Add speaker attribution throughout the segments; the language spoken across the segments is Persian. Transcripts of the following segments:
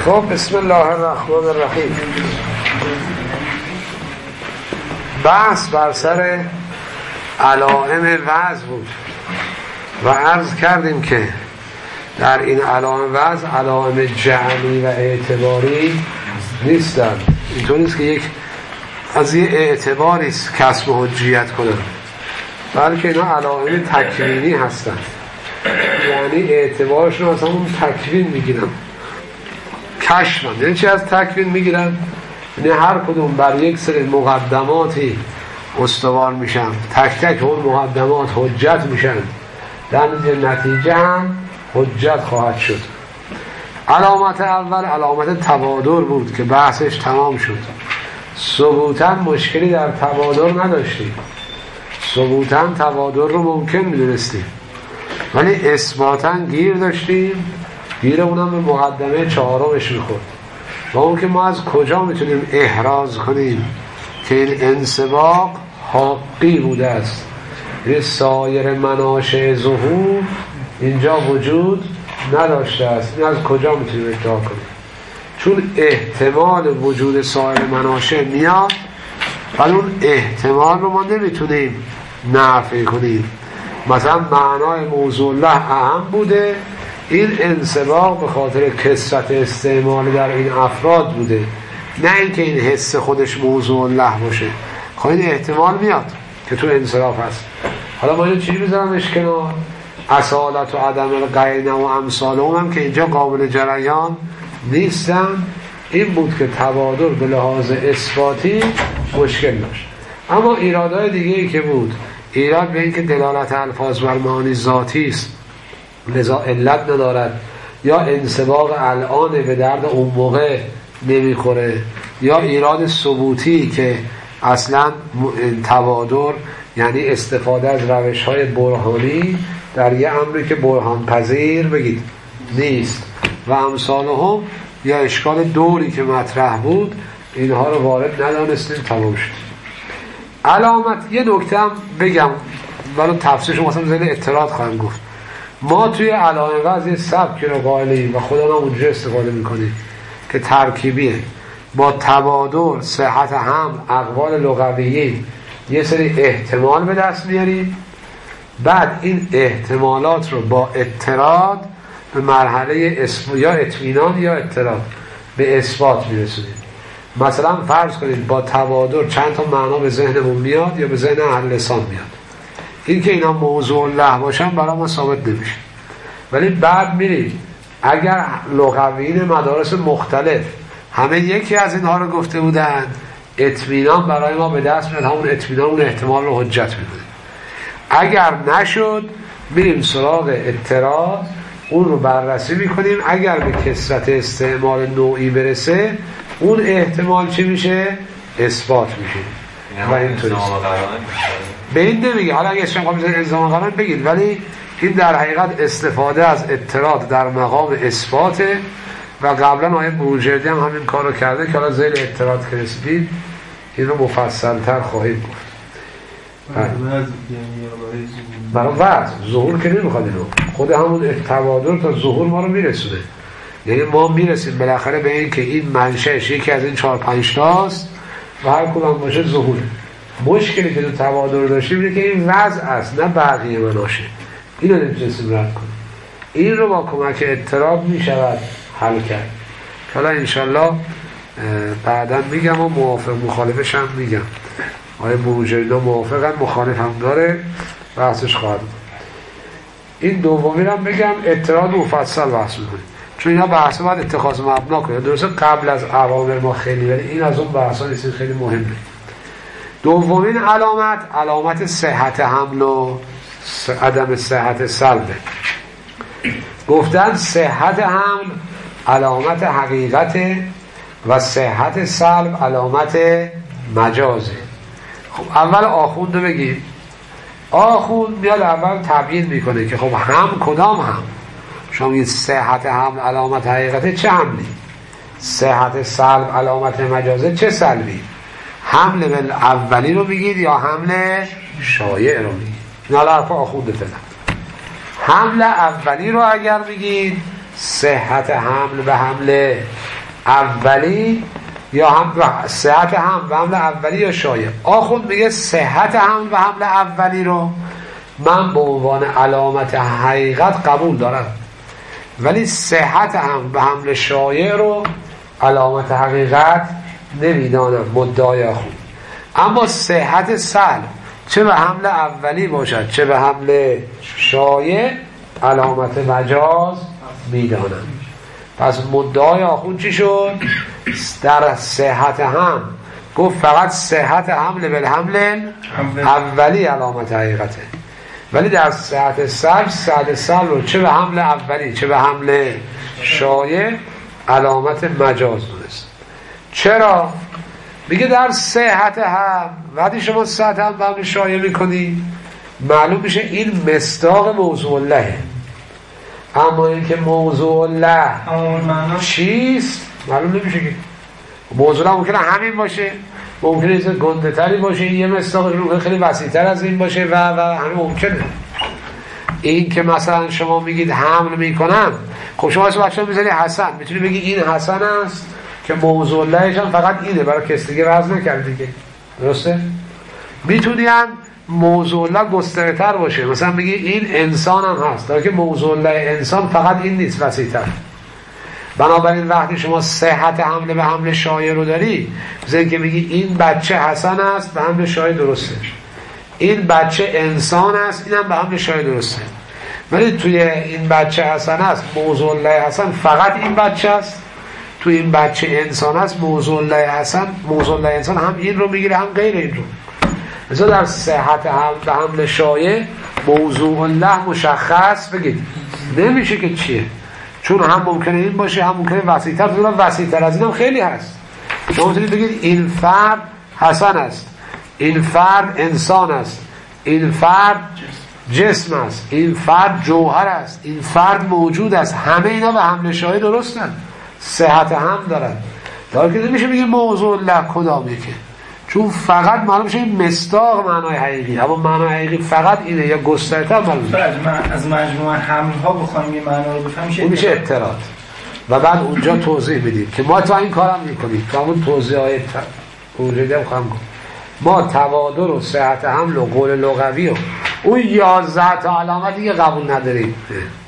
Speaker 1: خب بسم الله الرحمن الرحیم. بحث بر سر علائم وضع بود و عرض کردیم که در این علائم وضع علائم جعلی و اعتباری نیستن. اینطور نیست که یک از یه اعتباری کسب حجیت کنن، بلکه اینا علائم تکوینی هستن، یعنی اعتبارشون از همون تکوین میگیرن، کشفن. یعنی چی از تکوین میگیرن؟ یعنی هر کدوم بر یک سری مقدماتی استوار میشن، تک تک اون مقدمات حجت میشن، در نتیجه هم حجت خواهد شد. علامت اول علامت تبادر بود که بحثش تمام شد. ثبوتاً مشکلی در تبادر نداشتیم، ثبوتاً تبادر رو ممکن میدونستیم، ولی اثباتاً گیر داشتیم. گیر اونم به مقدمه چهارمش میخورد و اون که ما از کجا میتونیم احراز کنیم که این انسباق حقی بوده است، یعنی سایر مناشأ ظهور اینجا وجود نداشته است. این از کجا میتونیم ادعا کنیم؟ چون احتمال وجود سایر مناشأ میاد، ولی اون احتمال رو ما نمیتونیم نفی کنیم. مثلا معنای موضوع الله اهم بوده، این انسباق به خاطر کثرت استعمال در این افراد بوده، نه اینکه این حس خودش موضوع الله باشه. خب این احتمال میاد که تو انصراف هست. حالا ما اینو چی میذارمش کنار؟ اصالت و عدم القرینه و امثال هم که اینجا قابل جریان نیستن. این بود که تبادر به لحاظ اثباتی مشکل داشت. اما ایرادهای دیگه ای که بود، ایراد به این که دلالت الفاظ بر معانی ذاتی است، لذا علت ندارد، یا انسباق الان به درد اون موقع نمیخوره، یا ایراد ثبوتی که اصلا تبادر یعنی استفاده از روش‌های برهانی در یه امری که برهان پذیر بگید نیست و امثالهم، یا اشکال دوری که مطرح بود، اینها رو وارد ندانستیم. تمام شد. علامت یه نکته هم بگم ولی تفسیرش مثلا زیر اطلاعات خواهم گفت. ما توی علائم وضع سبکی رو قائلیم و خدا ما اونجا استفاده میکنیم که ترکیبیه. با تبادر، صحت هم، اقوال لغویی یه سری احتمال به دست میاریم، بعد این احتمالات رو با اطراد به مرحله یا اطمینان یا اطراد به اثبات میرسونیم. مثلا فرض کنید با تبادر چند تا معنا به ذهنمون میاد یا به ذهن اهل لسان میاد، این که اینا موضوع الله باشن برای ما ثابت نمیشه. ولی بعد میریم اگر لغویین مدارس مختلف همه یکی از اینها رو گفته بودند، اطمینان برای ما به دست میاد، همون اطمینان اون احتمال رو حجت میکنه. اگر نشد میریم سراغ اعتراض، اون رو بررسی میکنیم. اگر به کثرت استعمال نوعی برسه، اون احتمال چی میشه؟ اثبات میشه. و اینطوری به این نمیگه. حالا اگه شما میذارید الزام قرار بگید، ولی این در حقیقت استفاده از اعتراض در مقام اثباته و قبلا آیه بروجردی هم همین کار رو کرده که حالا زیر اعتراض که رسیدید این رو مفصل تر خواهید گفت. برای وضع ظهور که نمیخواد، اینو خود همون تبادر تا ظهور ما رو میرسونه. یعنی ما میرسیم بالاخره به این که این منشأش یکی از این 4-5 تاست و هر کدوم باشه ظهوره. مشکلی که تو تبادر داشتیم اینه که این وضع است، نه بقیه مناشه. اینو نمیتونستیم رد کنیم. این رو با کمک اضطراب میشود حل کرد. حالا انشالله بعدا میگم و موافق مخالفش هم میگم. آیا بروجردی موافقن، مخالف هم داره، بحثش خواهد بود. این دومی رو هم بگم، اعتراض مفصل بحث میکنیم، چون اینا بحث باید اتخاذ مبنا کنه. درسته قبل از اوامر ما خیلی، ولی این از اون بحثا نیست، خیلی مهمه. دومین علامت صحت حمل و عدم صحت سلبه. گفتن صحت حمل علامت حقیقته و صحت سلب علامت مجازه. خب اول آخوند رو بگیم. آخوند میاد اول تبیین میکنه که خب هم کدام هم؟ شما میگید صحت حمل علامت حقیقته، چه حملی؟ صحت سلب علامت مجازه، چه سلبی؟ حمل به اولی رو میگید یا حمل شایع رو میگید؟ این حالا حرف آخونده فعلا. حمل اولی رو اگر میگید صحت حمل به حمل اولی یا هم صحت هم و حمل اولی یا شایع. آخوند میگه صحت هم و حمل اولی رو من به عنوان علامت حقیقت قبول دارم، ولی صحت هم و حمل شایع رو علامت حقیقت نمیدانم مدعای آخوند. اما صحت سلب چه به حمل اولی باشد چه به حمل شایع علامت مجاز میدانم. پس مدعای آخوند چی شد؟ در صحت هم گفت فقط صحت حمل بالحمل اولی علامت حقیقته، ولی در صحت سلب رو چه به حمل اولی چه به حمل شایع علامت مجاز دونست. چرا؟ میگه در صحت هم وقتی شما صحت هم به حمل شایع میکنی معلوم میشه این مصداق موضوع اللهه، اما این که موضوع الله چیست معلوم نمیشه. که موضوع الله ممکنه همین باشه، ممکنه یه گنده تری باشه، یه مصداقش رو خیلی وسیع تر از این باشه و همین ممکنه. این که مثلا شما میگید حمل میکنم، خب شما اسم بچه میذاری حسن، میتونی بگی این حسن است که موضوع اللهش هم فقط اینه، برای کسی دیگه وضع نکرد دیگه، درسته؟ میتونی هم موضوع الله گسترده تر باشه، مثلا بگی این انسان هم هست، در که موضوع الله انسان فقط این نیست، وسیع تر. بنابراین وقتی شما صحت حمل به حمل شایع رو داری، مثل این که میگی این بچه حسن است به حمل شایع درسته، این بچه انسان است این هم به حمل شایع درسته، ولی توی این بچه حسن است موضوع الله حسن فقط این بچه است، توی این بچه انسان است موضوع الله حسن موضوع الله انسان هم این رو میگیره هم غیر این رو. مثلا در صحت حمل به حمل شایع موضوع الله مشخص بگید نمیشه که چیه، چون هم ممکنه این باشه هم ممکنه وسیع‌تر، وسیع‌تر از این هم خیلی هست. شما میتونید بگید این فرد حسن است، این فرد انسان است، این فرد جسم است، این فرد جوهر است، این فرد موجود است، همه اینا به حمل شایع درستن، صحت هم دارن. در که نمیشه بگید موضوع الله کدام که، چون فقط معلوم میشه این مصداق معنای حقیقی، اما معنای حقیقی فقط اینه یا گسترده معلوم میشه.
Speaker 2: از مجموعه حمل ها بخوایم این معنا رو بفهمیم
Speaker 1: میشه اعتراض و بعد اونجا توضیح میدیم که ما تا این کارم میکنیم، تا اون توضیح های اوجده بخواهم کنم ما توادر و صحت حمل و قول لغوی و اون 11 تا علامت دیگه قبول نداریم،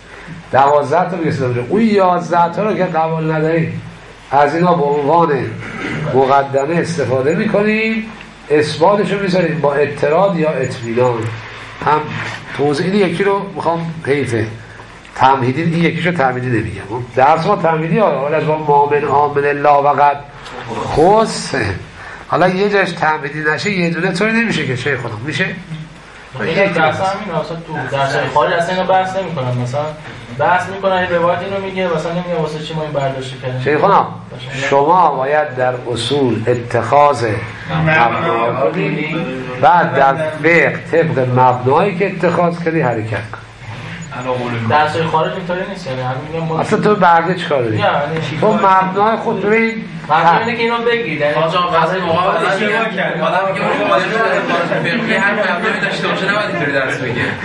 Speaker 1: 12 تا بگیستم اون 11 تا رو که قبول نداریم از اینا به عنوان مقدمه استفاده میکنیم، اثباتش رو میذاریم با اعتراض یا اطمینان. هم توضیح یکی رو میخوام حیفه تمهیدی، این یکیشو تمهیدی نمیگم، درس ما تمهیدی حالا از با مامن آمن الله وقت خصه، حالا یه جاش تمهیدی نشه یه دونه طوری نمیشه که چه خودم میشه.
Speaker 3: یک درس همین اصلا تو درس خارج اصلا اینو بحث نمی‌کنن، مثلا بحث می‌کنن این روایت اینو میگه مثلا نمیگه واسه چی ما این برداشت کردیم.
Speaker 1: شیخنا شما باید در اصول اتخاذ مبنا کنی، بعد در فقه طبق مبنایی که اتخاذ کردی حرکت کن.
Speaker 3: درس خارج اینطوری نیست، یعنی همین میگم
Speaker 1: اصلا تو برده چیکار داری؟ تو مبنای خود ببین
Speaker 3: معنی اینه که اینو بگید، یعنی
Speaker 4: آقا قضیه مقابله چیه؟ آدم میگه مقابله فقهی هر مبنایی داشته باشه نباید اینطوری درس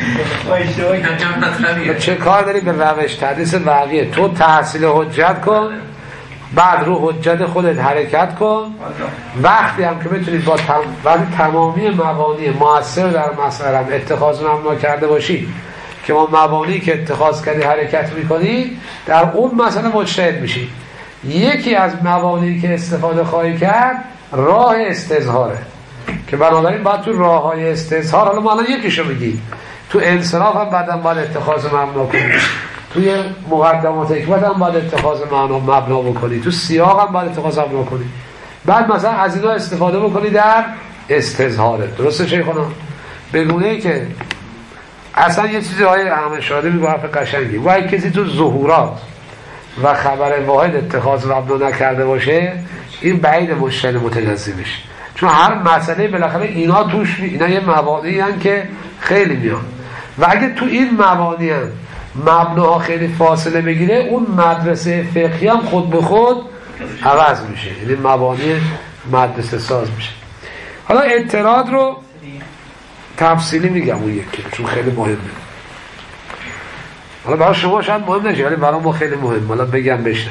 Speaker 4: بگه.
Speaker 1: چه کار داری به روش تدریس وقیه؟ تو تحصیل حجت کن، بعد رو حجت خودت حرکت کن، وقتی هم که بتونید با تمامی مبانی مؤثر در مسئله اتخاذ مبنا کرده باشی که ما مبانی که اتخاذ کردی حرکت میکنی، در اون مسئله مجتهد میشی. یکی از مبانی که استفاده خواهی کرد راه استظهاره که بنابراین باید تو راه های استظهار، حالا ما الان یکیشو میگیم، تو انصراف هم بعدم باید اتخاذ مبنا کنی، توی مقدمات حکمت هم باید اتخاذ مبنا بکنی، تو سیاق هم باید اتخاذ مبنا کنی، بعد مثلا از اینا استفاده بکنی در استظهاره. درسته شیخانا؟ بگونه که اصلا یه چیزی های احمد شاده میگه حرف قشنگی، و اگه کسی تو ظهورات و خبر واحد اتخاذ مبنا نکرده باشه این بعید مجتهد متجزی بشه، چون هر مسئله بالاخره اینا توش اینا یه مبانی هستن که خیلی میان و اگه تو این مبانی هم مبناها خیلی فاصله بگیره اون مدرسه فقهی هم خود به خود عوض میشه، یعنی مبانی مدرسه ساز میشه. حالا اعتراض رو تفصیلی میگم اون یکی چون خیلی مهمه، حالا برای شما شاید مهم نشه ولی برای ما خیلی مهم، حالا بگم بشنوید.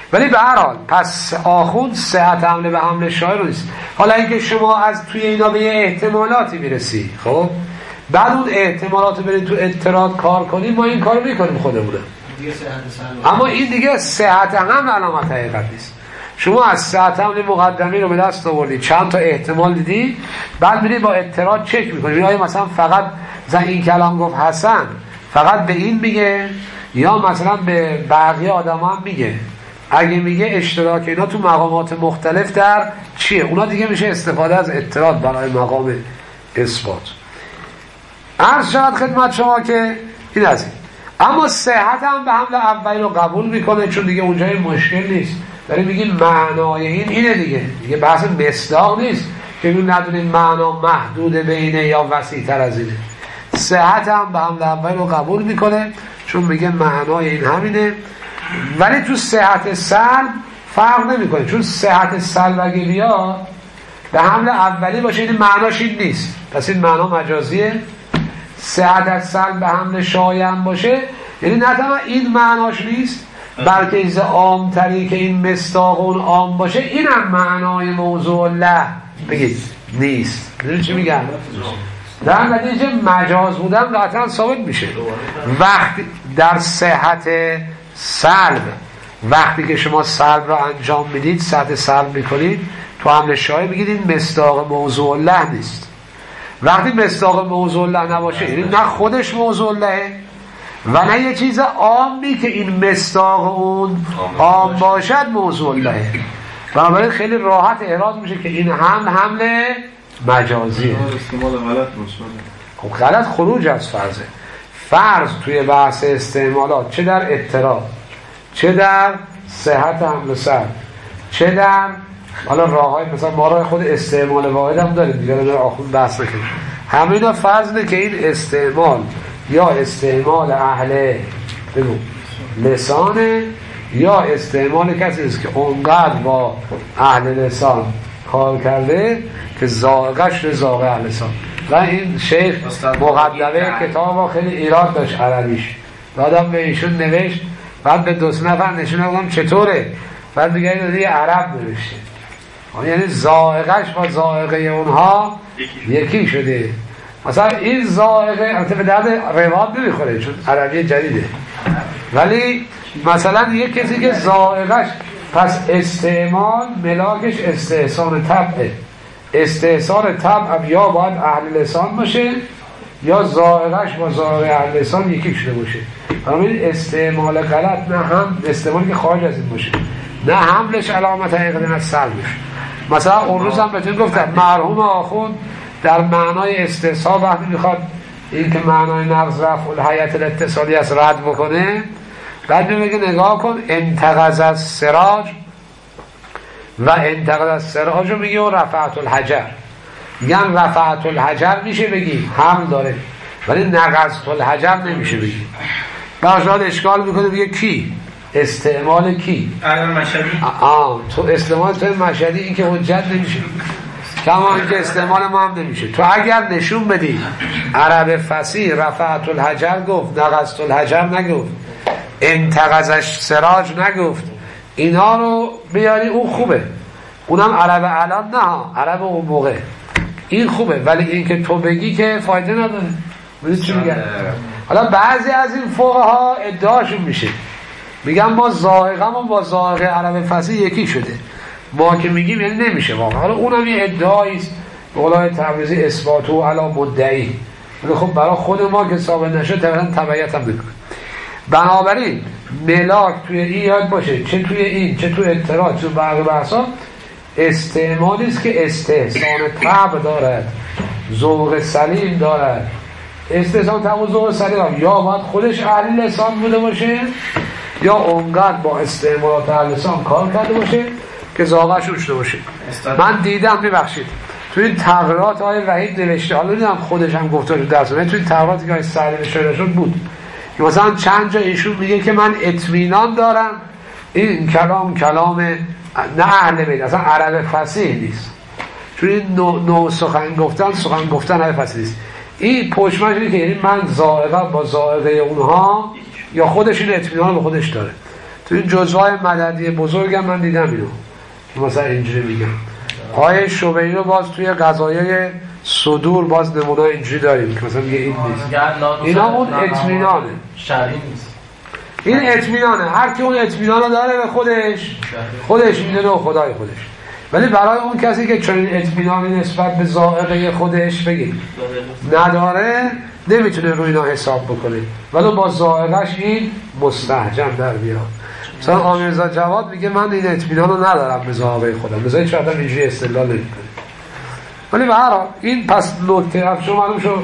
Speaker 1: ولی به هر حال پس آخوند صحت حمله به حمله شاعر نیست. حالا اینکه شما از توی اینا به یه احتمالاتی میرسی، خب بعد اون احتمالات برید تو اعتراض کار کنیم، ما این کارو میکنیم خودمونه، اما این دیگه صحت حمل علامت حقیقت نیست. شما از صحت حمل مقدمی رو به دست آوردید، چند تا احتمال دیدی، بعد میرید با اعتراض چک میکنید آیا مثلا فقط این کلام گفت حسن فقط به این میگه یا مثلا به بقیه آدم هم میگه. اگه میگه اشتراک اینا تو مقامات مختلف در چیه، اونا دیگه میشه استفاده از اعتراض برای مقام اثبات. عرض شد خدمت شما که این از این. اما صحت هم به حمل اولی رو قبول میکنه، چون دیگه اونجای مشکل نیست. داریم میگیم معنای این اینه دیگه بحث مصداق نیست که ببین ندونیم معنا محدود بینه یا وسیع تر از اینه. صحت هم به حمل اولی رو قبول میکنه چون میگه معنای این همینه. ولی تو صحت سلب فرق نمیکنه، چون صحت سلب اگه بیاد به حمل اولی باشه این معناش این نیست، پس این معنا مجازیه. صحت سلب به حمل شایع باشه یعنی نه تنها این معناش نیست بلکه ایز عام تری که این مصداق اون عام باشه این هم معنای موضوع له بگید نیست. میدونی چی میگم؟ در نتیجه مجاز بودن قطعا ثابت میشه. وقتی در صحت سلب وقتی که شما سلب رو انجام میدید، صحت سلب میکنید تو حمل شایع میگید این مصداق موضوع له نیست. وقتی مصداق موضوع له نباشه یعنی نه خودش موضوع لهه و نه یه چیز عامی که این مصداق اون عام باشد موضوع لهه. بنابراین خیلی راحت اعراض میشه که این حمل مجازیه. خب غلط خروج از فرضه. فرض توی بحث استعمالات چه در اضطراب چه در صحت حمل سلب چه در حالا راههای مثلا ما راه خود استعمال واحد هم داریم دیگه در آخون بحث نکنیم، همه اینا فرض که این استعمال یا استعمال اهل بگو لسانه یا استعمال کسی است که اونقدر با اهل لسان کار کرده که زائقش رو زائق اهل لسان. و این شیخ مقدمه کتاب خیلی ایراد داشت عربیش، دادم به ایشون نوشت، بعد به دو سه نفر نشون دادم چطوره، بعد میگه این دیگه عرب نوشته، یعنی زائقش با زائقه اونها یکی شده. مثلا این زائقه البته به درد رواد نمیخوره چون عربی جدیده، ولی مثلا یک کسی که زائقش پس استعمال ملاکش استحسان طبعه، استحسان طبع یا باید اهل لسان باشه یا زائقش با زائق اهل لسان یکی شده باشه. همین استعمال غلط نه هم استعمالی که خارج از این باشه نه حملش علامت حقیقت نه سلبش. مثلا اون روز هم بهتون گفتم مرحوم آخوند در معنای استحسان وقتی میخواد این که معنای نقض رفع الحیات الاتصالی از رد بکنه، بعد میگه نگاه کن انتقض از سراج و انتقض از سراج رو میگه و رفعت الحجر، میگن رفعت الحجر میشه بگی حمل داره ولی نقضت الحجر نمیشه بگی. باشد اشکال میکنه بگه کی استعمال کی
Speaker 2: مشهدی
Speaker 1: تو استعمال تو مشهدی این که حجت نمیشه، کما اینکه استعمال ما هم نمیشه. تو اگر نشون بدی عرب فصیح رفعت الحجر گفت نقضت الحجر نگفت انتقضش سراج نگفت، اینا رو بیاری اون خوبه، اونم عرب الان نه عرب اون موقع این خوبه، ولی این که تو بگی که فایده نداره. میدونی چی میگن؟ حالا بعضی از این فقها ادعاشون میشه میگن ما زائقمون با زائق عرب فصیح یکی شده، ما که میگیم یعنی نمیشه واقعا. حالا اونم یه ادعاییست به قولای تبریزی اثباتو علی مدعی، ولی خب برای خود ما که ثابت نشد تبعیت هم نکنه. بنابراین ملاک توی این یاد باشه چه توی این چه توی اعتراض چه بقیه بحثا استعمالی است که استحسان طبع دارد، ذوق سلیم دارد. استحسان طبع و ذوق سلیم یا باید خودش اهل لسان بوده باشه یا اونقدر با استعمالات اهل لسان کار کرده باشه که ذوقش روشده باشه. من دیدم میبخشید توی این تغییرات های وحید نوشته، حالا دیدم خودش هم گفته رو درس توی این تغییراتی که سلیم شده شد بود که مثلا چند جا ایشون میگه که من اطمینان دارم این کلام نه اهل بیت اصلا عرب فصیح نیست، چون این نوع سخن گفتن عرب فصیح نیست. این پشمش اینه که یعنی من زائقه با زائقه اونها یا خودش این اطمینان به خودش داره. تو این جزوهای مددی بزرگم من دیدم اینو مثلا اینجوری میگم. آیه شبهی رو باز توی قضایای صدور باز نمونه اینجوری داریم که مثلا میگه این نیست، اینا اون اطمینانه
Speaker 3: شرعی نیست،
Speaker 1: این اطمینانه. هر کی اون اطمینان رو داره به خودش میدونه و خدای خودش. ولی برای اون کسی که چنین اطمینانی نسبت به ذائقه خودش بگیم نداره نمیتونه روی اینا حساب بکنه، ولی با ذائقه‌اش این مستهجن در بیاد. مثلا آمیرزا جواد میگه من این اطمینان رو ندارم به ذائقه خودم، مثلا هیچ وقت اینجوری استدلال نمی‌کنه. ولی به هر حال این پس نکته افشو معلوم شد.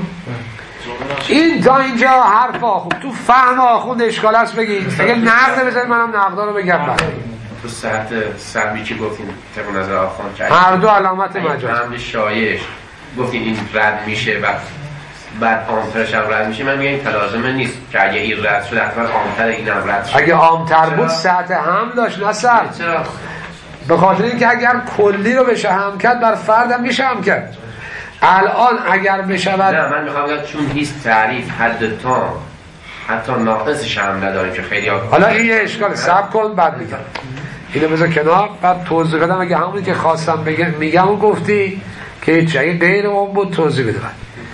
Speaker 1: این تا اینجا حرف آخوند. تو فهم آخوند اشکال هست بگید، اگه نقد بزنید منم نقدا رو بگم.
Speaker 5: تو صحت سهمی که گفتین طبق نظر آخوند که
Speaker 1: هر دو علامت مجاز
Speaker 5: حمل شایش گفتین این رد میشه و بعد عامترش هم رد میشه. من میگم این تلازمه نیست که اگه این رد شد حتما عامتر اینم رد شد.
Speaker 1: اگه عامتر بود سطح هم داشت نه سر.
Speaker 5: چرا؟
Speaker 1: به خاطر اینکه اگر کلی رو بشه هم کرد بر فردم میشه هم کرد. الان اگر بشود
Speaker 5: نه من میخوام بگم چون هیچ تعریف حد تام حتی ناقصش هم نداریم که خیلی
Speaker 1: حالا این یه اشکال صبر کن بعد میگم اینو بذار کنار بعد توضیح بدم. اگه همونی که خواستم میگم و گفتی که هیچ اگه غیر اون بود توضیح بده.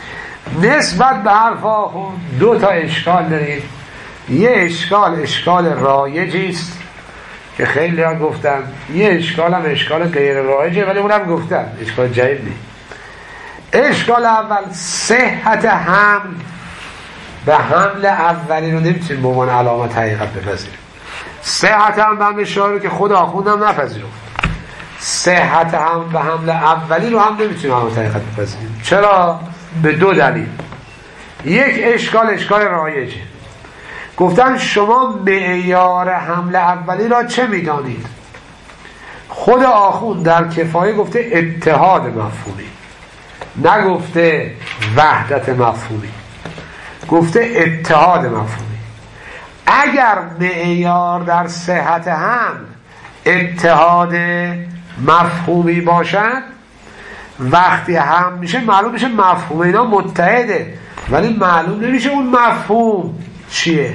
Speaker 1: نسبت به حرف آخوند دو تا اشکال داریم. یه اشکال رایجیست که خیلی ها گفتن، یه اشکال هم اشکال غیر رایجه ولی اونم گفتن اشکال جدید نیست. اشکال اول صحت حمل به حمل اولی رو نمیتونیم به عنوان علامت حقیقت بپذیریم. صحت حمل به حمل شایع رو که خود آخوندم نپذیرفت، صحت حمل به حمل اولی رو هم نمیتونیم علامت حقیقت بپذیریم. چرا؟ به دو دلیل. یک اشکال رایجه. گفتن شما معیار حمل اولی را چه میدانید؟ خود آخوند در کفایه گفته اتحاد مفهومی، نگفته وحدت مفهومی، گفته اتحاد مفهومی. اگر معیار در صحت حمل اتحاد مفهومی باشد وقتی هم میشه معلوم میشه مفهوم اینا متحده، ولی معلوم نمیشه اون مفهوم چیه.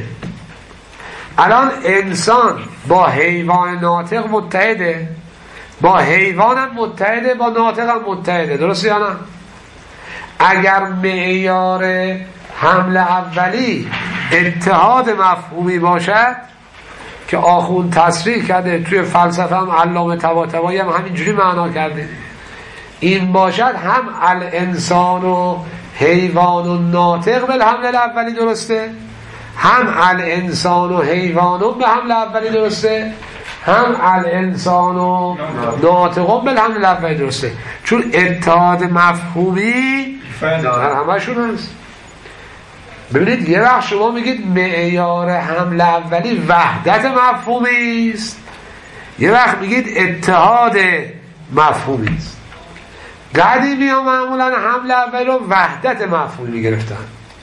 Speaker 1: الان انسان با حیوان ناطق متحده، با حیوان هم متحده، با ناطق هم متحده، درسته یا نه؟ اگر معیار حمل اولی اتحاد مفهومی باشد که آخوند تصریح کرده توی فلسفه هم علامه طباطبایی هم همینجوری معنا کرده، این باشد هم الانسان و حیوان و ناطق به حمل اولی درسته، هم الانسان و حیوان به حمل اولی درسته، هم الانسان و ناطق به حمل اولی درسته. چون اتحاد مفهومی در همشون هست. ببینید یه وقت شما میگید معیار حمل اولی وحدت مفهومی است، یه وقت میگید اتحاد مفهومی است. قدیمی ها معمولا حمل اولی رو وحدت مفهومی میگرفتن.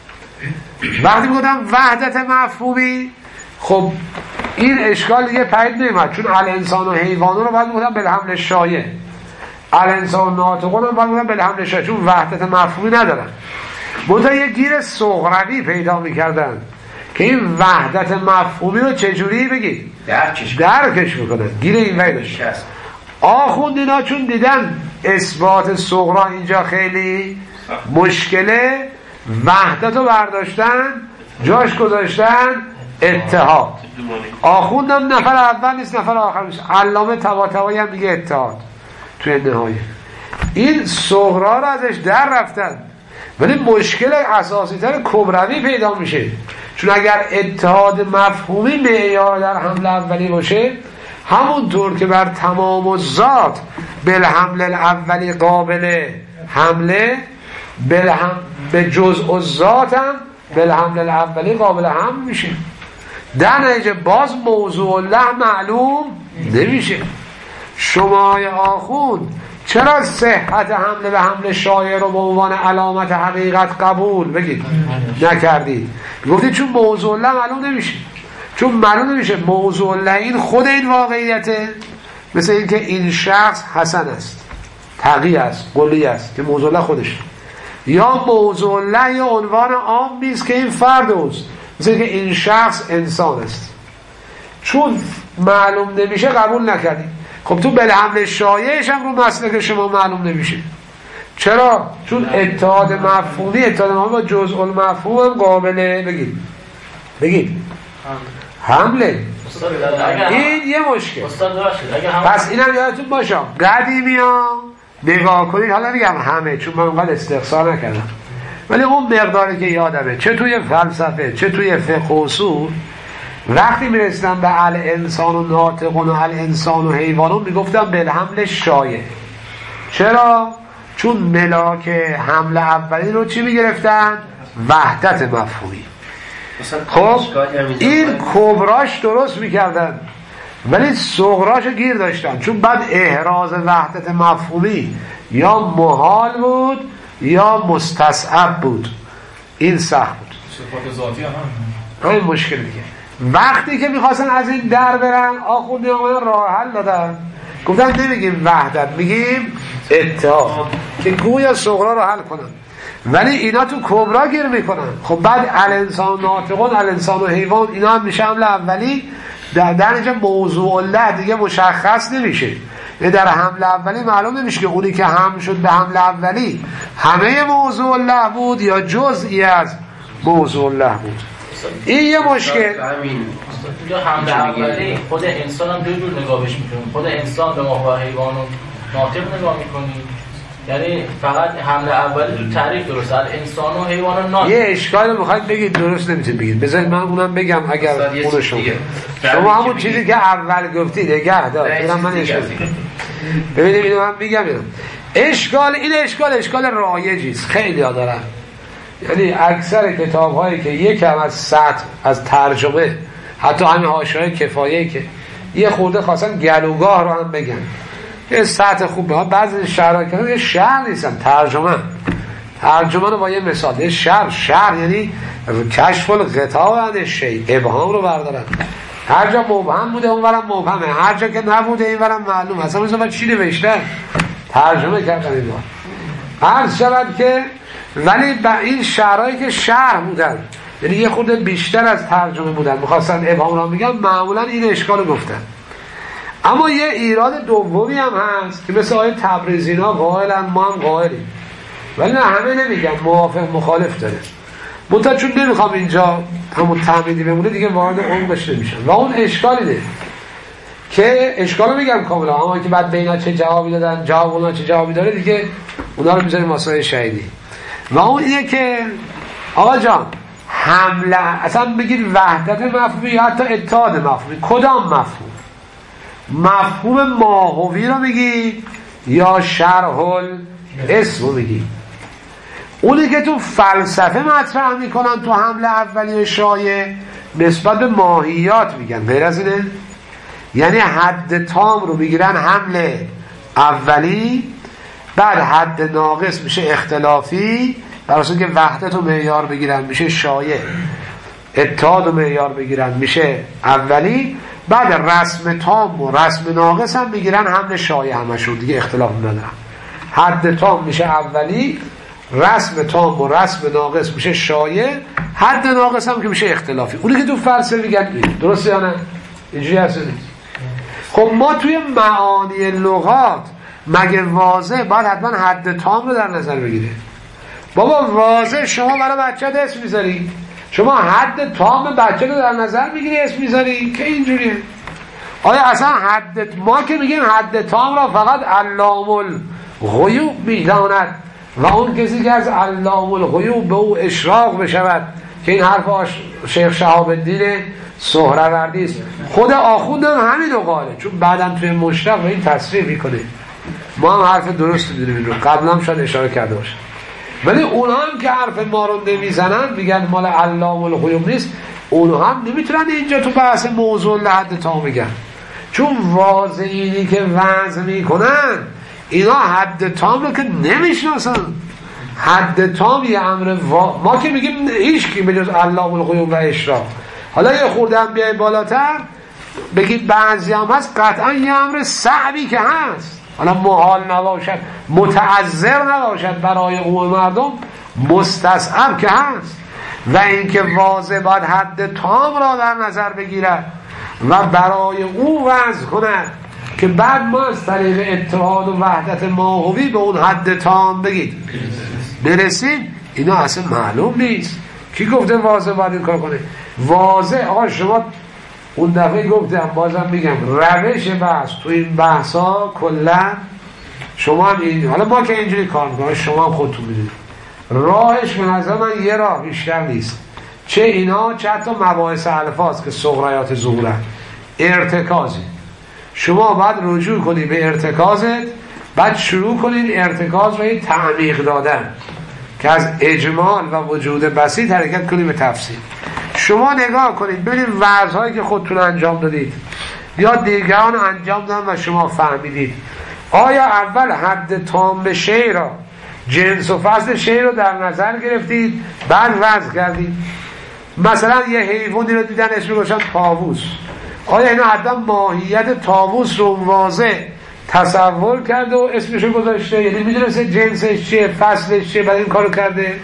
Speaker 1: وقتی میگفتم وحدت مفهومی، خب این اشکال دیگه پدید نمیاد، چون الانسان و حیوانون رو باید میگفتم بالحمل شایع، الانسان و ناطقون رو باید میگفتم بالحمل شایع، چون وحدت مفهومی ندارن. منتها یه گیر صغروی پیدا میکردن که این وحدت مفهومی رو چجوری بگید درکش میکنن. گیر این ویدش آخوند اینا چون دیدن اثبات صغرا اینجا خیلی مشکله، وحدت رو برداشتن جاش گذاشتن اتحاد. آخوندم نفر اول نیست نفر آخر نیست، علامه طباطبایی هم میگه اتحاد توی نهایه. این صغرا رو ازش در رفتن، ولی مشکل اساسی تر کبروی پیدا میشه. چون اگر اتحاد مفهومی معیار در حمل اولی باشه، همونطور که بر تمام الذات بالحمل الاولی قابل حمله، به جزء الذات هم بالحمل الاولی قابل حمل میشه. در نتیجه باز موضوع الله معلوم نمیشه. شمای آخوند چرا صحت حمل به حمل شایع رو به عنوان علامت حقیقت قبول بگید نکردید؟ گفتید چون موضوع الله معلوم نمیشه. چون معلوم نمیشه موضوع الله این خود این واقعیته، مثل اینکه این شخص حسن است، تقی است، قلی است که موضوع الله خودش، یا موضوع الله یا عنوان عامی است که این فرد است، مثل اینکه این شخص انسان است. چون معلوم نمیشه قبول نکردیم. خب تو بالحمل شایعش هم رو مسلک شما معلوم نمیشه. چرا؟ چون اتحاد مفهومی با جزء المفهوم هم قابله بگید حمله. این یه مشکل. پس اینم یادتون باشه قدیمی ها نگاه کنید، حالا میگم همه چون من اونقدر استقصا نکردم، ولی اون مقداری که یادمه چه توی فلسفه چه توی فقه و اصول وقتی میرسیدم به الانسان و ناطقون و الانسان و حیوانون میگفتم بالحمل شایع. چرا؟ چون ملاک حمل اولی رو چی میگرفتن؟ وحدت مفهومی. خب این کبراش درست میکردن ولی صغراش گیر داشتن، چون بعد احراز وحدت مفهومی یا محال بود یا مستصعب بود. این سخت بود.
Speaker 6: صفات ذاتی هم
Speaker 1: همین مشکل دیگه. وقتی که میخواستن از این در برن آخوندی آمدن راه حل دادن، گفتن نمیگیم وحدت میگیم اتحاد که گویا صغرا رو حل کنن، ولی اینا تو کبرا گیر میکنن. خب بعد الانسان ناطقون الانسان و حیوان اینا هم میشه حمله اولی، در اینجا موضوع الله دیگه مشخص نمیشه. در حمله اولی معلوم نمیشه که اونی که حمل شد به حمله اولی همه موضوع الله بود یا جزئی از موضوع الله بود. این یه مشکل.
Speaker 3: اینجا حمله اولی خود انسان هم دو جور نگاهش میکنیم. خود انسان به ما و حیوان و ناطق نگاه میکنیم، یعنی فقط حمله اولی تو تعریف درسته، انسان و حیوان و ناطق.
Speaker 1: یه اشکال میخواید بگید درست نمیتونید بگید، بذارید من اونم بگم. اگر اونو شما همون چیزی که اول گفتید نگه دار من اشکال ببینید اینو من بگم. اشکال این اشکال رایجیست، خیلی ها دارن. یعنی اکثر کتاب هایی که یکم از سطح از ترجمه، حتی همین حاشیه کفایه که یه خورده خواستن گلوگاه رو هم بگن، یه سطح خوبه ها، بعضی شرح کردن یه شرح نیستن، ترجمه رو با یه مثال، یه شرح یعنی کشف الغطا عن الشیء، ابهام رو بردارن. هر جا مبهم بوده اونورم مبهمه، هر جا که نبوده اینورم معلوم. اصلا مثلا چی نوشتن ترجمه کردن اینا. عرض شود که ولی با این شرحایی که شرح بودن، یعنی یه خورده بیشتر از ترجمه بودن، میخواستن ابهام را میگن، معمولا این اشکال رو گفتن. اما یه ایراد دومی هم هست که مثل آیه تبریزینا قائلن، ما هم قائلیم، ولی نه همه نمیگن، موافق مخالف داره. منتها چون نمیخوام اینجا همون تعمیدی بمونه دیگه وارد عمقش نمیشن. و اون اشکالی ده که اشکالو میگم کاملا، اما که بعد بینا چه جوابی دادن، جواب اونا چه جوابی داره دیگه اونا رو میذاریم واسه شهیدی. و اون اینه که آقا جان حمله اصلا بگید وحدت مفهومی یا حتی اتحاد مفهومی، کدام مفهوم ماهوی رو میگی یا شرح الاسم رو میگی؟ اونی که تو فلسفه مطرح میکنن تو حمله اولی شایع نسبت به ماهیات میگن، غیر از اینه؟ یعنی حد تام رو میگیرن حمله اولی، بعد حد ناقص میشه اختلافی، برای که وحدت و معیار بگیرن میشه شایع، اتحاد و معیار بگیرن میشه اولی، بعد رسم تام و رسم ناقص هم میگیرن حمله شایع همشون دیگه اختلاف ندارن. حد تام میشه اولی، رسم تام و رسم ناقص میشه شایع، حد ناقص هم که میشه اختلافی. اونی که تو فلسفه میگن این درسته یا نه؟ اینجوری هست نیست؟ خب ما توی معانی لغات مگه واضح باید حتما حد تام رو در نظر بگیره؟ بابا واضح شما برای بچه اسم میذاری، شما حد تام بچه رو در نظر میگیری اسم میذاری که اینجوریه؟ آیا اصلا حد ما که میگیم حد تام را فقط علام الغیوب میداند و اون کسی که از علام الغیوب به او اشراق بشود، که این حرف شیخ شهاب الدین سهروردی است. خود آخوند هم همین رو قاله، چون بعدم توی مشتق به این تصریح میکنه. ما هم حرف درست میدونیم این رو، قبلا هم شاید اشاره کرده باشه، ولی اونا هم که حرف ما رو نمیزنن میگن مال علام الغیوب نیست، اونا هم نمیتونن اینجا تو بحث موضوع لحد تا میگن، چون واضحینی که وضع میکنن اینا حد تام رو که نمیشناسن. حد تام یه امر ما که میگیم هیچ کی به جز علام الغیوب و اشراق. حالا یه خورده هم بیای بالاتر بگید بعضی هم هست قطعا یه امر صعبی که هست، حالا محال نباشد، متعذر نباشد برای عموم مردم، مستصعب که هست، و اینکه واضح باید حد تام را در نظر بگیرد و برای او وضع کند که بعد ما از طریق اتحاد و وحدت ماهوی به اون حد تام بگید برسیم. اینا اصلا معلوم نیست. کی گفته واضح باید این کار کنه؟ واضح آقا شما اون دفعه گفتم بازم میگم روش بحث تو این بحث ها کلا شما هم این، حالا ما که اینجوری کار میکنم شما هم خودتون میدونید راهش به نظر من یه راه بیشتر نیست، چه اینا چه حتی مباحث الفاظ که صغریات ظهورن ارتکازی. شما باید رجوع کنید به ارتکازت، بعد شروع کنید ارتکاز رو تعمیق دادن که از اجمال و وجود بسیط حرکت کنید به تفصیل. شما نگاه کنید ببینید وضعهایی که خودتون انجام دادید یا دیگران انجام دادن و شما فهمیدید، آیا اول حد تام شی را جنس و فصل شی رو در نظر گرفتید بعد وضع کردید؟ مثلا یه حیوانی رو دیدن اسم گذاشتن طاووس، آیا اینا حتما ماهیت طاووس رو واضح تصور کرده و اسمش رو گذاشته؟ یعنی میدونسته جنسش چیه فصلش چیه بعد این کارو کرده؟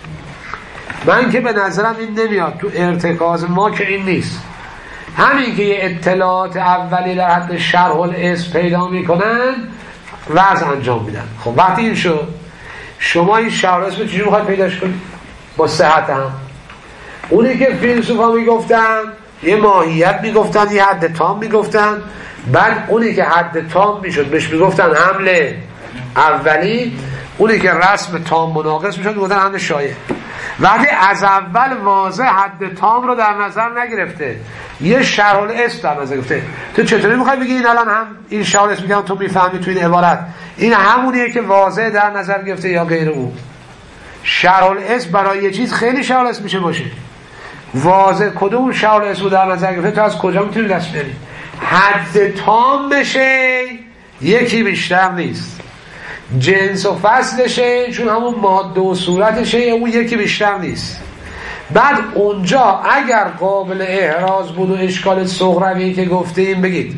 Speaker 1: من که به نظرم این نمیاد. تو ارتکاز ما که این نیست. همین که یه اطلاعات اولی در حد شرح الاسم پیدا میکنن وضع انجام میدن. خب وقتی این شد شما این شرح الاسم چجوری میخواید پیداش کنید؟ با صحت هم. اونی که فیلسوفا میگفتن یه ماهیت میگفتن یه حد تام میگفتن، بعد اونی که حد تام میشد بهش میگفتن حمل اولی، اونی که رسم تام مناقص میشد میگفتن حمل شایع. وقتی از اول واضح حد تام رو در نظر نگرفته یه شرح الاسم در نظر گرفته، تو چطوری میخوای بگی این الان هم این شرح الاسم میگم تو میفهمی تو این عبارت این همونیه که واضح در نظر گرفته یا غیر اون؟ شرح الاسم برای یه چیز خیلی شرح الاسم میشه باشه، واضح کدوم شرح الاسم رو در نظر گرفته تو از کجا میتونی دست بیاری؟ حد تام بشه یکی بیشتر نیست، جنس و فصلشه چون همون ماده و صورتشه اون یکی بیشتر نیست. بعد اونجا اگر قابل احراز بود و اشکال صغروی که گفتیم بگید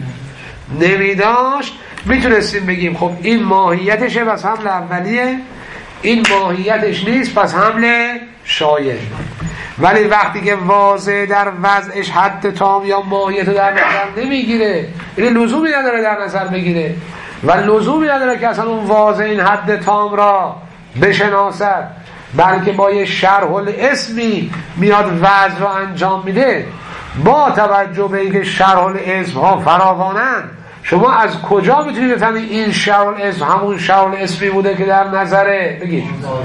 Speaker 1: نمیداشت میتونستیم بگیم خب این ماهیتشه پس حمل اولیه، این ماهیتش نیست پس حمل شایع. ولی وقتی که واضح در وضعش حد تام یا ماهیت در نظر نمیگیره این لزومی نداره در نظر بگیره و لزومی نداره که اصلا اون واضح این حد تام را بشناسد، بلکه با یه شرح الاسمی میاد وضع را انجام میده. با توجه به اینکه شرح الاسم ها فراوانن شما از کجا میتونید بفهمید این شرح الاسم همون شرح الاسمی بوده که در نظره بگید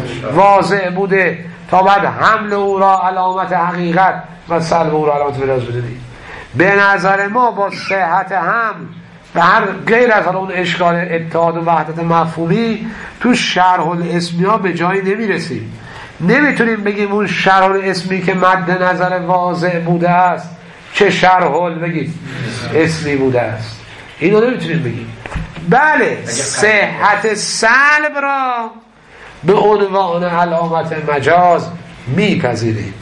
Speaker 1: واضح بوده تا بعد حمل او را علامت حقیقت و سلب او را علامت مجاز بدید؟ به نظر ما با صحت هم و هر غیر از اون اشکال اتحاد و وحدت مفهومی تو شرح الاسمی ها به جایی نمیرسیم. نمیتونیم بگیم اون شرح الاسمی که مد نظر واضح بوده است چه شرح بگید اسمی بوده است، اینو نمیتونیم بگیم. بله صحت سلب را به عنوان علامت مجاز میپذیریم.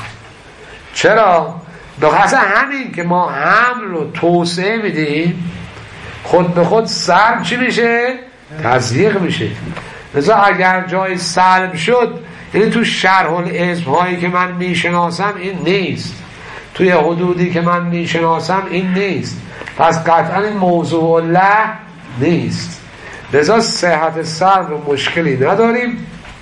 Speaker 1: چرا؟ بخاطر همین که ما حمل رو توسعه میدیم خود به خود سلب چی میشه؟ تضییق میشه. لذا اگر جای سلب شد یعنی تو شرح الاسم هایی که من میشناسم این نیست، توی حدودی که من میشناسم این نیست، پس قطعا این موضوع الله نیست. لذا صحت سلب رو مشکلی نداریم،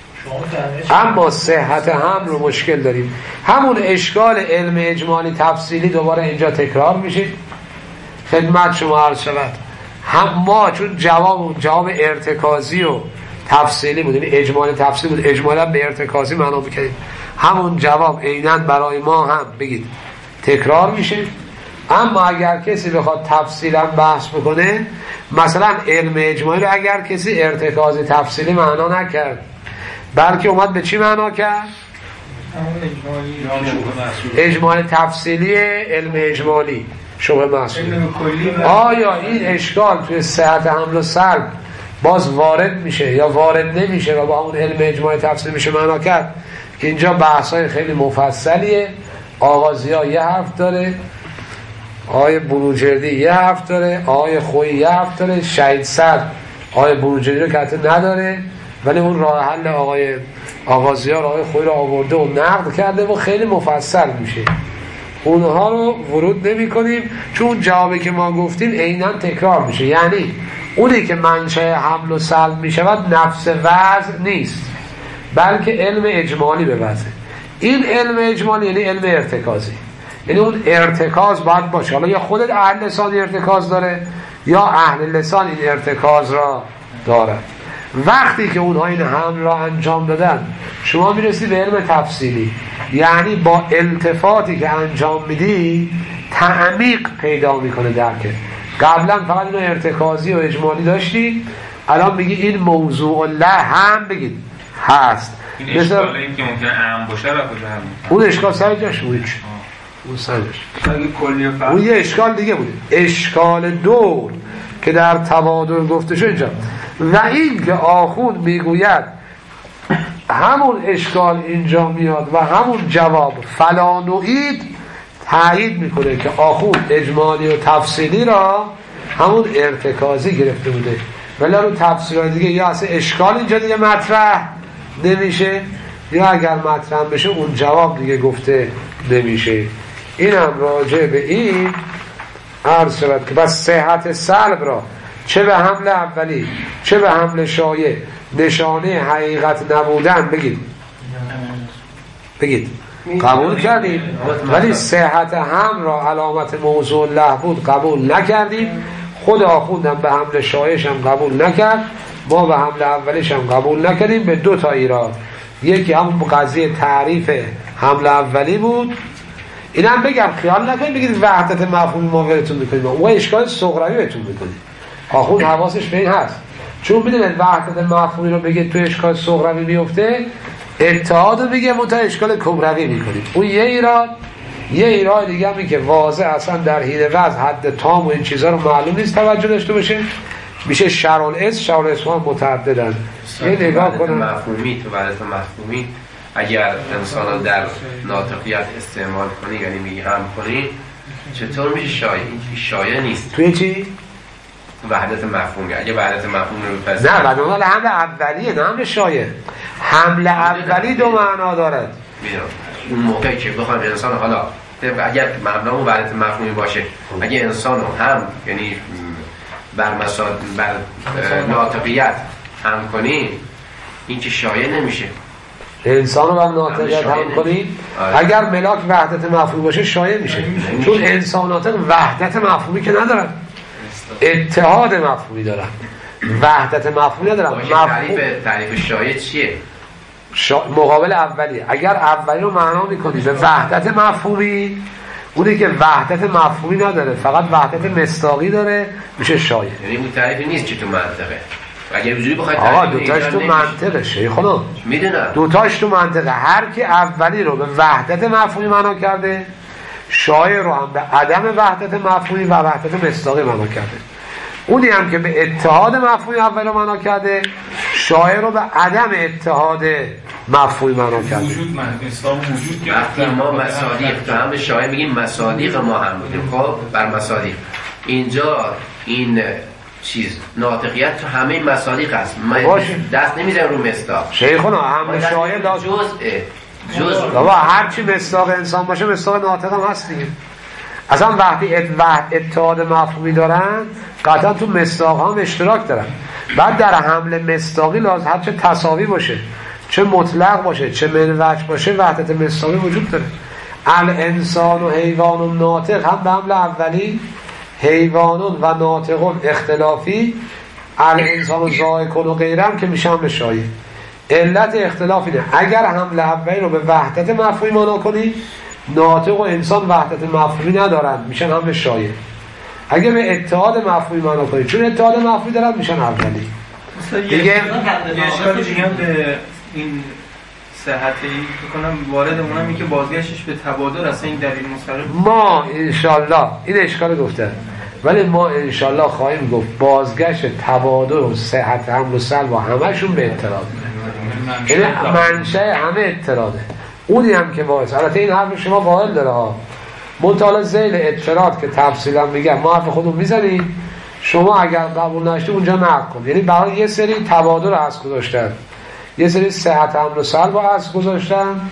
Speaker 1: اما صحت هم رو مشکل داریم. همون اشکال علم اجمالی تفصیلی دوباره اینجا تکرار میشه خدمت شما عرض شود. هم ما چون جواب ارتکازی و تفصیلی بود، یعنی اجمالی تفصیلی بود، اجمالا به ارتکازی معنا بکنیم، همون جواب عیناً برای ما هم بگید تکرار میشه. اما اگر کسی بخواد تفصیلا بحث بکنه، مثلا علم اجمالی رو اگر کسی ارتکازی تفصیلی معنا نکرد بلکه اومد به چی معنا کرد؟ اجمالی تفصیلی علم اجمالی شبه محصول. آیا این اشکال توی صحت حمل و سلب باز وارد میشه یا وارد نمیشه و با اون علم اجمالی تفصیلی میشه معنا کرد؟ اینجا بحثای خیلی مفصلیه. آغازی‌ها یه حرف داره، آقای بروجردی یه حرف داره، آقای خویی یه حرف داره، شهید صدر آقای بروجردی رو که حتی نداره ولی اون راه حل آقای آغازیار آقای خویی رو آورده و نقد کرده و خیلی مفصل میشه. اونها رو ورود نمی کنیم، چون جوابی که ما گفتیم عیناً تکرار میشه. یعنی اونی که منشأ حمل و سلب میشود نفس وضع نیست، بلکه علم اجمالی به وضع. این علم اجمالی یعنی علم ارتکازی، یعنی اون ارتکاز باید باشه. حالا یا خودت اهل لسان ارتکاز داره یا اهل لسان این ارتکاز را داره. وقتی که اونها این حمل را انجام دادن، شما میرسی به علم تفصیلی، یعنی با التفاتی که انجام میدی تعمیق پیدا میکنه درکه. قبلا فقط اینو ارتکازی و اجمالی داشتی، الان میگی این موضوع الله هم بگید هست.
Speaker 6: این اشکال این که ممکنه اهم باشه را کجا هم
Speaker 1: اون اشکال سر جاش بود، اون سرش اون یه اشکال دیگه بود. اشکال دور که در تبادل گفته شد اینجا، و این که آخوند میگوید همون اشکال اینجا میاد و همون جواب فلانوئید تایید میکنه که آخوند اجمالی و تفصیلی را همون ارتکازی گرفته بوده، ولی رو تفصیل دیگه یا اصلا اشکال اینجا دیگه مطرح نمیشه، یا اگر مطرح بشه اون جواب دیگه گفته نمیشه. این هم راجع به این عرض شود که بس صحت سلب را چه به حمل اولی چه به حمل شایع نشانه حقیقت نبودن بگید قبول کردیم، ولی صحت حمل را علامت موضوع له بود قبول نکردیم. خود آخوندم به حمل شایعش هم قبول نکرد، ما به حمل اولیش هم قبول نکردیم به دو تا ایراد. یکی هم قضیه تعریف حمل اولی بود. این هم بگم خیال نکنید بگید وحدت مفهومی ما بهتون میکنیم، و اشکال صغروی بهتون میکنیم. آخوند حواسش به این هست، چون میدونید وحدت مفهومی رو بگید تو اشکال صغروی میفته، اتحاد رو میگه منتها اشکال کبروی میکنیم. اون یه ایراد. یه ایراد دیگه همی که واضح اصلا در حین وضع حد تام و این چیزا رو معلوم نیست توجه داشته باشه، میشه شرع الاسم ها متعددن. یه نگاه کنم
Speaker 5: مفهومی تو وحدت مفهومی اگر انسان در ناطقیت استعمال کنی، یعنی میگی هم کنی، چطور میشه شایع؟ این شایع نیست
Speaker 1: توی چی؟
Speaker 5: وحدت مفهومی. اگه وحدت مفهومی رو بپذیری،
Speaker 1: نه بعد اون حمل اولیه، نه حمل شایع. حمل اولی دو معنا دارد.
Speaker 5: میدونم اون موقعی که بخوایم انسان، حالا اگر مبنامون وحدت مفهومی باشه، اگه انسان رو هم یعنی بر ناطقیت هم کنیم، این که شایع نمیشه.
Speaker 1: انسان رو بر ناطقیت هم کنیم، اگر ملاک وحدت مفهومی باشه شایع میشه، چون انسانات وحدت مفهومی که ندارن، اتحاد مفهومی دارن، وحدت مفهومی ندارن.
Speaker 5: تعریف شایع چیه؟
Speaker 1: مقابل اولی. اگر اولی رو معنا میکنی به وحدت مفهومی، اونی که وحدت مفهومی نداره فقط وحدت مصداقی داره میشه شایع.
Speaker 5: یعنی اون تعریفی نیست که تو منطقه. اگر وجودی بخواید
Speaker 1: آقا دوتاش تو منطقه شیخنا،
Speaker 5: میدونم
Speaker 1: دوتاش تو منطقه. هر کی اولی رو به وحدت مفهومی معنا کرده، شایع رو هم به عدم وحدت مفهومی و وحدت مصداقی معنا کرده. اونی هم که به اتحاد مفهومی اول معنا کرده، شایع رو به عدم اتحاد مفهومی معنا کرده.
Speaker 6: وجود اسلام وجود که
Speaker 5: وقتی ما مصادیق تو هم به شایع میگیم مصادیق ما هم بودیم. خب بر مصادیق اینجا این چیز ناطقیت تو همه مصادیق هست. دست نمیزنم رو مصداق.
Speaker 1: شیخنا هم شایع لازم
Speaker 5: جزء
Speaker 1: بابا هر چی مصداق انسان باشه مصداق ناطق هم هست دیگه. اصلا وقتی اتحاد مفهومی دارن قطعا تو مصداق هم اشتراک دارن. بعد در حمل مصداقی لازم هر چه تساوی باشه، چه مطلق باشه، چه منوج باشه، وحدت مصداقی وجود داره. الانسان و حیوان و ناطق هم به حمل اولی، حیوانون و ناطقون اختلافی، الانسان و ذائقون و غیره هم که میشه حمل شایع. علت اختلاف اینه اگر حمل اولی رو به وحدت مفهومی معنا کنی، ناطق و انسان وحدت مفهومی ندارن میشن حمل شایع. اگه به اتحاد مفهومی معنا کنی، چون اتحاد مفهومی دارن میشن اولی.
Speaker 2: دیگه اشکال دیگه هم به این صحتی بکنم وارد اونم این که بازگشتش به تبادل اصلا این دلیل مستقیم
Speaker 1: ما انشالله این اشکال گفته، ولی ما انشالله خواهیم گفت بازگشت تبادل و صحت حمل و سلب و همشون به اعتراض، یعنی منشأ همه اعتراضه. اونی هم که باعث، البته این حرف شما قائل داره ها، منتها ذیل اعتراض که تفصیلا میگم ما حرف خودمون میزنیم، شما اگر قبول نشید اونجا نقد کن. یعنی برای یه سری تبادل رو از گذاشتن، یه سری صحت حمل و سلب رو از گذاشتن،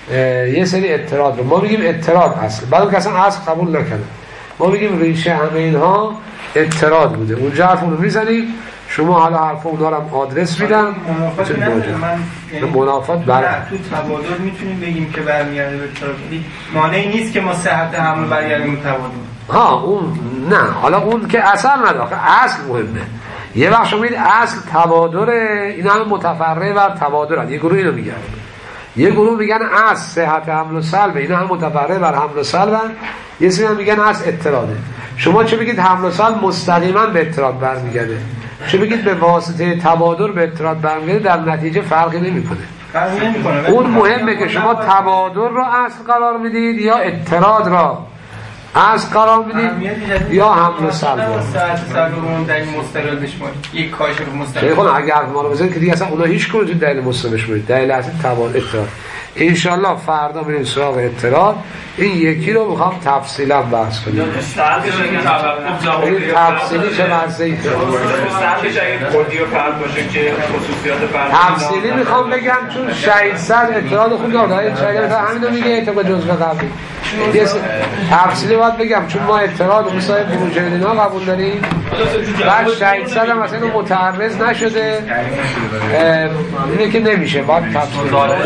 Speaker 1: یه سری اعتراض رو ما میگیم اعتراض اصل، بعد که اصلا اصل قبول نکنه ما میگیم ریشه همه اینها اعتراض بوده. اونجا حرف اونو میزنیم، شما حالا حرف اونا رو هم آدرس میدم. منافات برای
Speaker 2: تو تبادل میتونیم بگیم که برمیگرده به اعتراض، مانعی نیست که ما صحت حمل برگردیم به تبادل.
Speaker 1: ها اون نه، حالا اون که اثر نداره، اصل مهمه. یه وقت شما میگید اصل تبادله، اینا هم متفرع بر تبادلن. یه گروه اینو میگن، یه گروه میگن اصل صحت حمل و سلب، اینا هم متفرع بر حمل و سلبن. یه سری هم میگن اصل اعتراضه. شما چه بگید حمل و سلب مستقیما به اعتراض برمیگرده، چه بگید به واسطه تبادل به اعتراض برمیگرده، در نتیجه فرقی نمیکنه. اون مهمه که شما تبادل رو اصل قرار میدید یا اعتراض را اصل قرار میدید یا حمل و سلب را.
Speaker 2: دلیل مستقل بشمارید، یک کاش مستقل.
Speaker 1: شیخون اگر ما رو بزنید که دیگه اصلا اونا هیچ کدوم دلیل مستقل بشمارید، دلیل اصلی تبادل اعتراض. انشالله فردا بریم سراغ اعتراض. این یکی رو میخوام تفصیلا بحث کنیم. این تفصیلی چه مرزه‌ای تفصیلی میخوام بگم، چون شهید سر اعتراض خوب داره. شهید سر همین رو میگه اعتقاد جزء قبلی. تفصیلی باید بگم چون ما اعتراض و مسائل بروجردینا قبول داریم. بعد شهید سر هم مثلا متعرض نشده، اینه که نمیشه. باید تفصیلی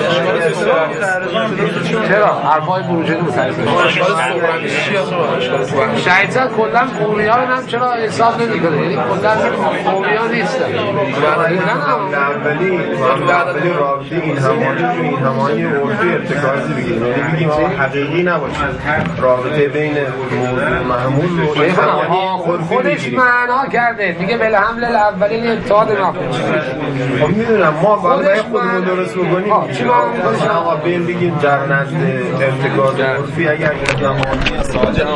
Speaker 1: چرا حرفای بروجردی متعرض شهید سر کلن قومی ها رو هم چرا حساب نمی کنه، یعنی کلن قومی ها نیستن.
Speaker 7: اولی رابطه این همانی عرفی ارتکازی بگیریم، یعنی بگیم حقیقی نباشه رابطه بین موضوع محمول و
Speaker 1: خودش معنا کرده، میگه بل حمل الاولین ابتعاد ناقص.
Speaker 7: خب میدونم ما باید خودمون درست بکنیم. چی ما بگیم در نزد ارتکاز عرفی اگر زمانی